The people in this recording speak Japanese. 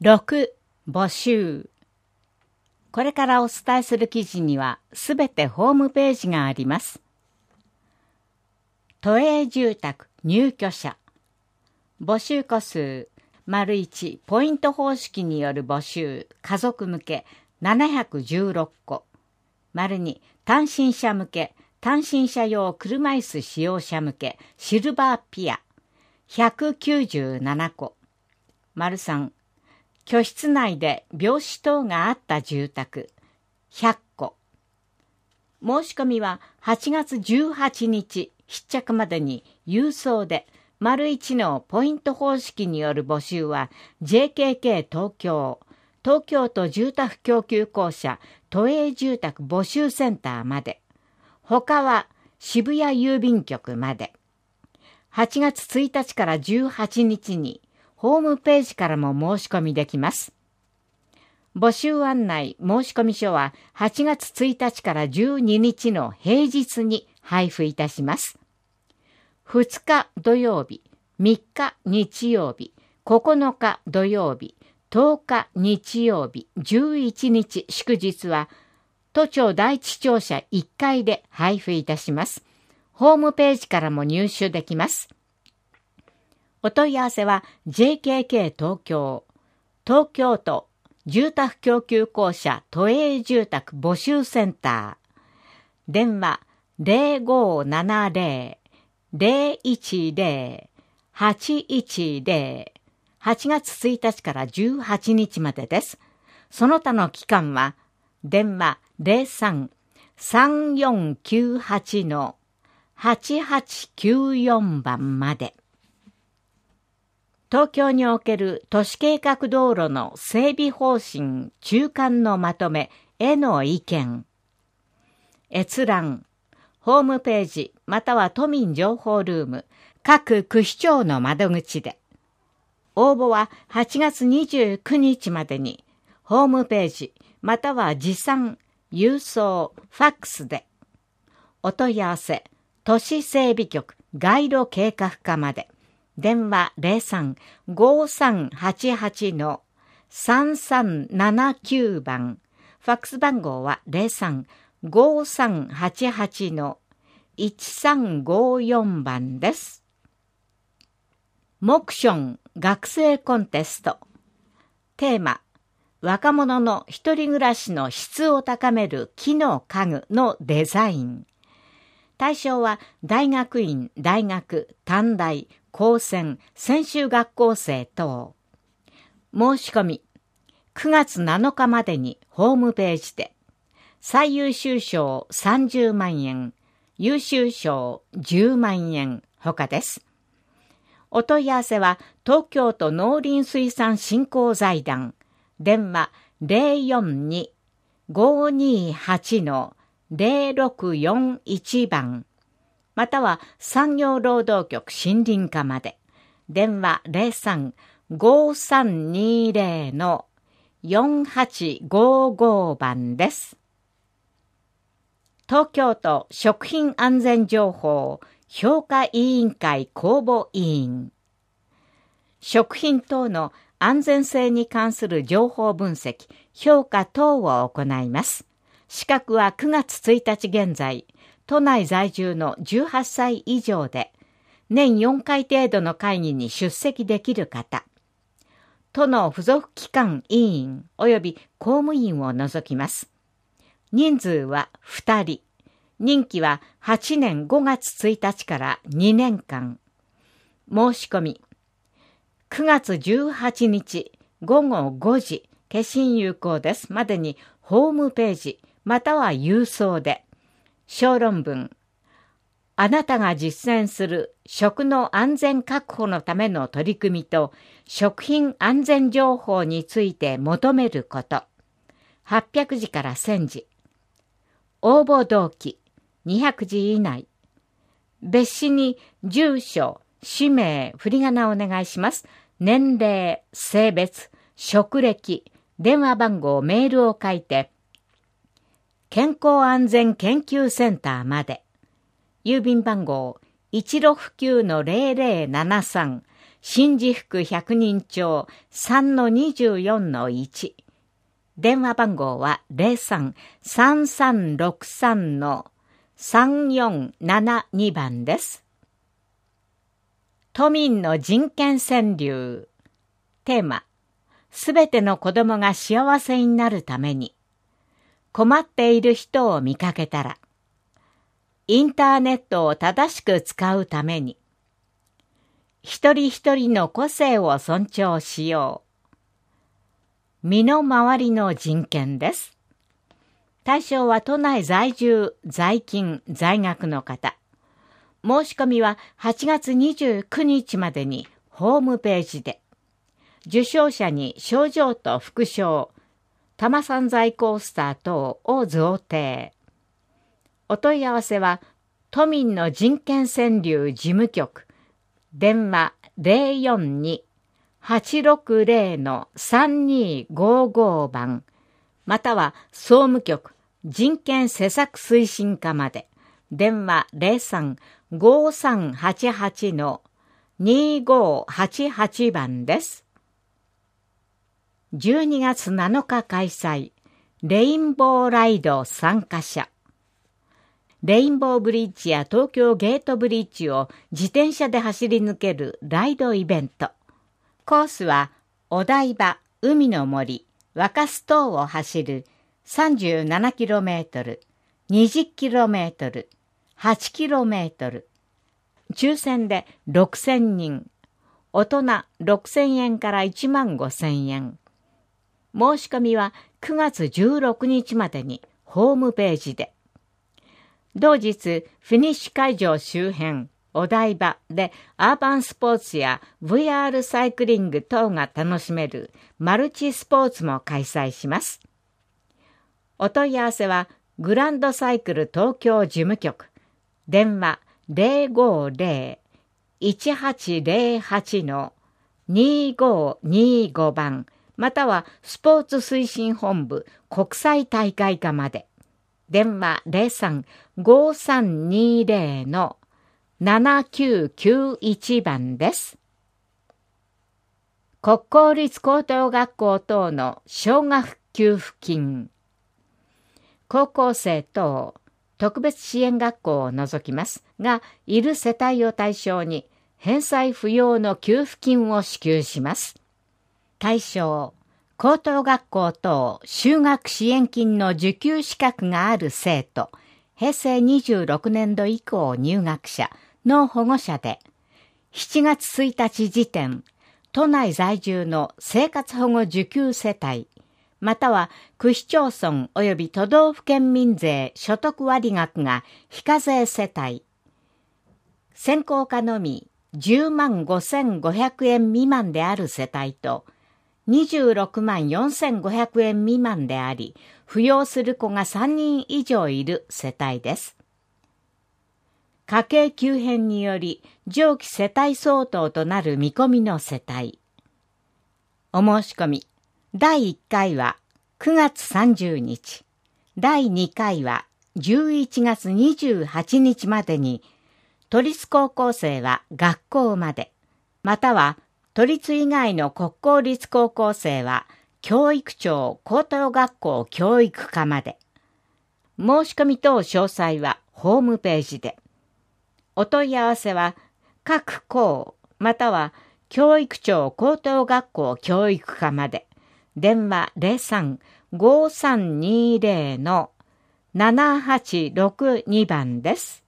6、募集。これからお伝えする記事にはすべてホームページがあります。都営住宅入居者。募集戸数、1、ポイント方式による募集、家族向け716個。2、単身者向け、単身者用車椅子使用者向け、シルバーピア197個。3、居室内で病死等があった住宅100個。申し込みは8月18日必着までに郵送で、1のポイント方式による募集は JKK 東京都住宅供給公社都営住宅募集センターまで、他は渋谷郵便局まで。8月1日から18日にホームページからも申し込みできます。募集案内申込書は8月1日から12日の平日に配布いたします。2日土曜日、3日日曜日、9日土曜日、10日日曜日、11日祝日は都庁第一庁舎1階で配布いたします。ホームページからも入手できます。お問い合わせは JKK 東京都住宅供給公社都営住宅募集センター。電話 0570-010-810。8月1日から18日までです。その他の期間は電話 03-3498-8894 番まで。東京における都市計画道路の整備方針中間のまとめへの意見。閲覧、ホームページまたは都民情報ルーム、各区市町の窓口で。応募は8月29日までに、ホームページまたは持参、郵送、ファックスで。お問い合わせ、都市整備局街路計画課まで。電話 03-5388-3379 番。ファックス番号は 03-5388-1354 番です。モクション学生コンテスト。テーマ、若者の一人暮らしの質を高める木の家具のデザイン。対象は大学院、大学、短大、高専、専修学校生等。申し込み、9月7日までにホームページで。最優秀賞30万円、優秀賞10万円ほかです。お問い合わせは東京都農林水産振興財団。電話 042-528-0641 番。または産業労働局森林課まで。電話 03-5320-4855 番です。東京都食品安全情報評価委員会公募委員。食品等の安全性に関する情報分析、評価等を行います。資格は9月1日現在、都内在住の18歳以上で、年4回程度の会議に出席できる方、都の付属機関委員及び公務員を除きます。人数は2人。任期は8年5月1日から2年間。申し込み。9月18日午後5時、消印有効です。までにホームページ、または郵送で。小論文。あなたが実践する食の安全確保のための取り組みと食品安全情報について求めること。800字から1000字。応募動機。200字以内。別紙に住所、氏名、振り仮名をお願いします。年齢、性別、職歴、電話番号、メールを書いて、健康安全研究センターまで。郵便番号 169-0073 新次福百人町 3-24-1。電話番号は 03-3363-3472 番です。都民の人権川柳。テーマ、すべての子供が幸せになるために、困っている人を見かけたら、インターネットを正しく使うために、一人一人の個性を尊重しよう。身の回りの人権です。対象は都内在住、在勤、在学の方。申し込みは8月29日までにホームページで、受賞者に賞状と副賞、多摩産材コースター等を贈呈。お問い合わせは、都民の人権川柳事務局、電話 042-860-3255 番、または総務局人権施策推進課まで、電話 03-5388-2588 番です。12月7日開催、レインボーライド参加者。レインボーブリッジや東京ゲートブリッジを自転車で走り抜けるライドイベント。コースはお台場、海の森、若洲等を走る 37km、20km、8km。抽選で6000人。大人6000円から15000円。申し込みは9月16日までにホームページで。同日、フィニッシュ会場周辺、お台場でアーバンスポーツや VR サイクリング等が楽しめるマルチスポーツも開催します。お問い合わせはグランドサイクル東京事務局、電話 050-1808-2525 番、またはスポーツ推進本部国際大会課まで。電話 03-5320-7991 番です。国公立高等学校等の奨学給付金。高校生等、特別支援学校を除きますが、いる世帯を対象に返済不要の給付金を支給します。対象、高等学校等修学支援金の受給資格がある生徒、平成26年度以降入学者の保護者で、7月1日時点、都内在住の生活保護受給世帯、または区市町村及び都道府県民税所得割額が非課税世帯、先行課のみ105,500円未満である世帯と、264,500円未満であり、扶養する子が3人以上いる世帯です。家計急変により上記世帯相当となる見込みの世帯。お申し込み。第1回は9月30日。第2回は11月28日までに、都立高校生は学校まで、または都立以外の国公立高校生は教育庁高等学校教育課まで。申し込み等詳細はホームページで。お問い合わせは各校または教育庁高等学校教育課まで。電話 03-5320-7862 番です。